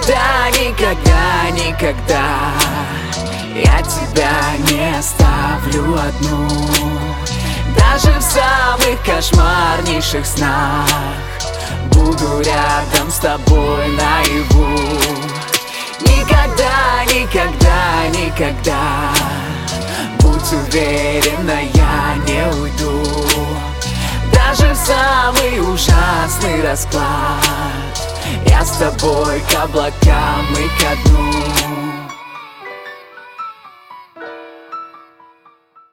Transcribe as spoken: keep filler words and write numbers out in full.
Никогда, никогда, никогда я тебя не оставлю одну. Даже в самых кошмарнейших снах буду рядом с тобой наяву. Никогда, никогда, никогда, будь уверена, я не уйду. Даже в самый ужасный расклад я с тобой к облакам и ко дну.